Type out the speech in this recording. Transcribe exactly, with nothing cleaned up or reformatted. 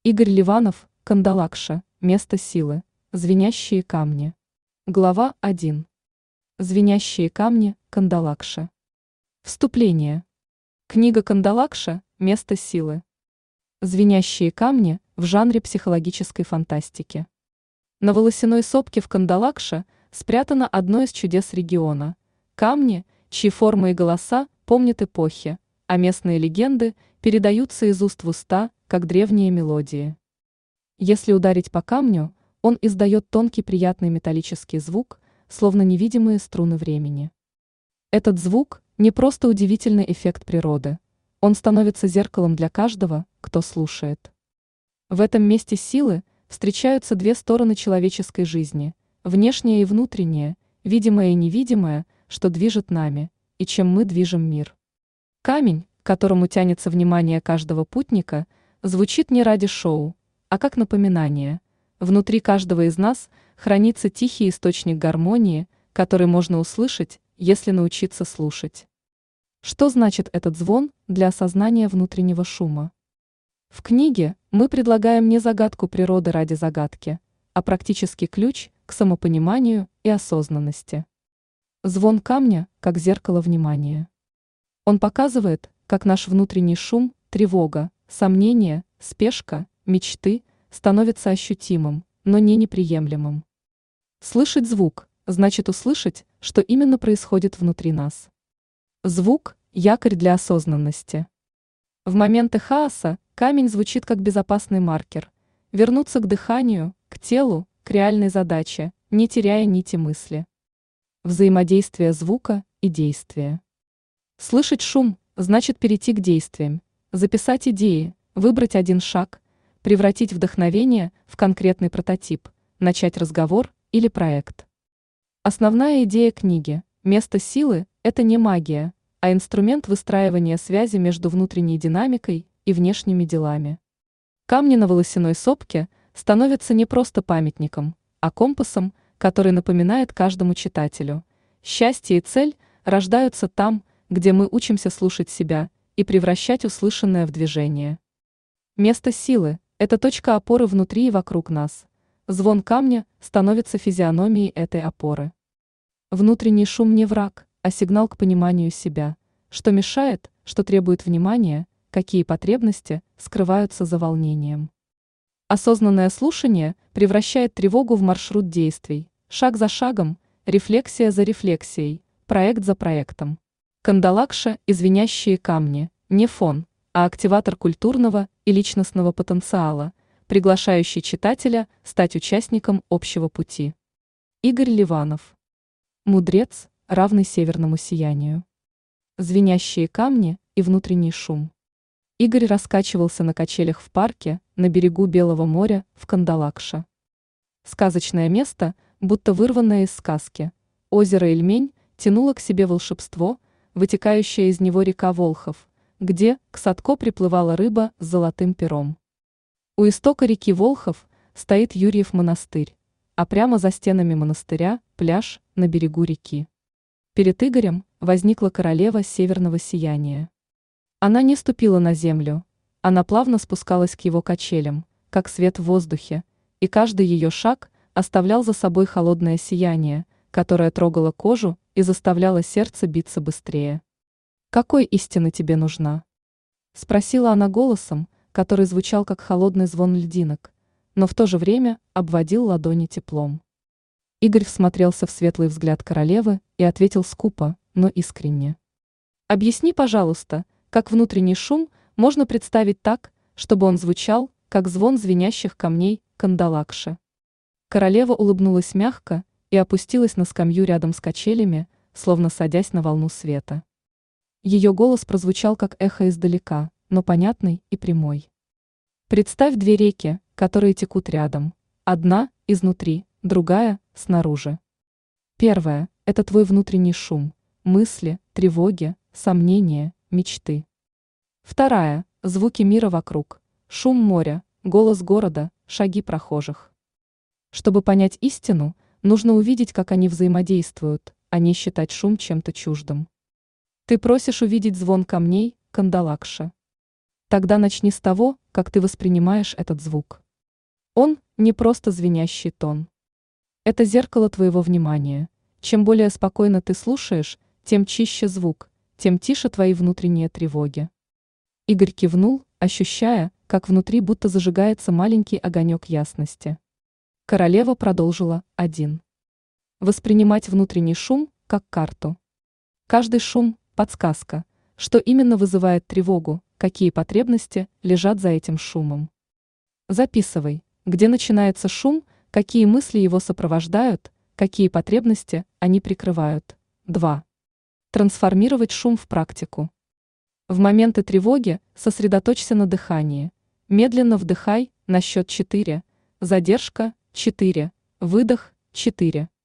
Игорь Ливанов, Кандалакша, место силы, звенящие камни. Глава один. Звенящие камни, Кандалакша. Вступление. Книга Кандалакша, место силы. Звенящие камни в жанре психологической фантастики. На волосяной сопке в Кандалакша спрятано одно из чудес региона. Камни, чьи формы и голоса помнят эпохи, а местные легенды передаются из уст в уста, как древние мелодии. Если ударить по камню, он издает тонкий приятный металлический звук, словно невидимые струны времени. Этот звук не просто удивительный эффект природы, он становится зеркалом для каждого, кто слушает. В этом месте силы встречаются две стороны человеческой жизни, внешняя и внутренняя, видимое и невидимое, что движет нами, и чем мы движем мир. Камень, к которому тянется внимание каждого путника, звучит не ради шоу, а как напоминание. Внутри каждого из нас хранится тихий источник гармонии, который можно услышать, если научиться слушать. Что значит этот звон для осознания внутреннего шума? В книге мы предлагаем не загадку природы ради загадки, а практический ключ к самопониманию и осознанности. Звон камня как зеркало внимания. Он показывает, как наш внутренний шум, тревога, сомнения, спешка, мечты становятся ощутимым, но не неприемлемым. Слышать звук значит услышать, что именно происходит внутри нас. Звук – якорь для осознанности. В моменты хаоса камень звучит как безопасный маркер. Вернуться к дыханию, к телу, к реальной задаче, не теряя нити мысли. Взаимодействие звука и действия. Слышать шум значит перейти к действиям, записать идеи, выбрать один шаг, превратить вдохновение в конкретный прототип, начать разговор или проект. Основная идея книги «Место силы» – это не магия, а инструмент выстраивания связи между внутренней динамикой и внешними делами. Камни на волосяной сопке становятся не просто памятником, а компасом, который напоминает каждому читателю. Счастье и цель рождаются там, где мы учимся слушать себя и превращать услышанное в движение. Место силы – это точка опоры внутри и вокруг нас. Звон камня становится физиономией этой опоры. Внутренний шум не враг, а сигнал к пониманию себя, что мешает, что требует внимания, какие потребности скрываются за волнением. Осознанное слушание превращает тревогу в маршрут действий, шаг за шагом, рефлексия за рефлексией, проект за проектом. Кандалакша и звенящие камни – не фон, а активатор культурного и личностного потенциала, приглашающий читателя стать участником общего пути. Игорь Ливанов. Мудрец, равный северному сиянию. Звенящие камни и внутренний шум. Игорь раскачивался на качелях в парке на берегу Белого моря в Кандалакша. Сказочное место, будто вырванное из сказки. Озеро Ильмень тянуло к себе волшебство, вытекающая из него река Волхов, где к Садко приплывала рыба с золотым пером. У истока реки Волхов стоит Юрьев монастырь, а прямо за стенами монастыря пляж на берегу реки. Перед Игорем возникла королева северного сияния. Она не ступила на землю, она плавно спускалась к его качелям, как свет в воздухе, и каждый ее шаг оставлял за собой холодное сияние, которое трогало кожу и заставляло сердце биться быстрее. «Какой истины тебе нужна?» – спросила она голосом, который звучал как холодный звон льдинок, но в то же время обводил ладони теплом. Игорь всмотрелся в светлый взгляд королевы и ответил скупо, но искренне. «Объясни, пожалуйста, как внутренний шум можно представить так, чтобы он звучал, как звон звенящих камней Кандалакши». Королева улыбнулась мягко и опустилась на скамью рядом с качелями, словно садясь на волну света. Ее голос прозвучал как эхо издалека, но понятный и прямой. Представь две реки, которые текут рядом. Одна – изнутри, другая – снаружи. Первая – это твой внутренний шум, мысли, тревоги, сомнения, мечты. Вторая – звуки мира вокруг, шум моря, голос города, шаги прохожих. Чтобы понять истину, нужно увидеть, как они взаимодействуют, а не считать шум чем-то чуждым. Ты просишь увидеть звон камней, Кандалакша. Тогда начни с того, как ты воспринимаешь этот звук. Он не просто звенящий тон. Это зеркало твоего внимания. Чем более спокойно ты слушаешь, тем чище звук, тем тише твои внутренние тревоги. Игорь кивнул, ощущая, как внутри будто зажигается маленький огонек ясности. Королева продолжила: один. Воспринимать внутренний шум как карту. Каждый шум – подсказка, что именно вызывает тревогу, какие потребности лежат за этим шумом. Записывай, где начинается шум, какие мысли его сопровождают, какие потребности они прикрывают. два. Трансформировать шум в практику. В моменты тревоги сосредоточься на дыхании. Медленно вдыхай на счет четыре, задержка четыре, выдох четыре.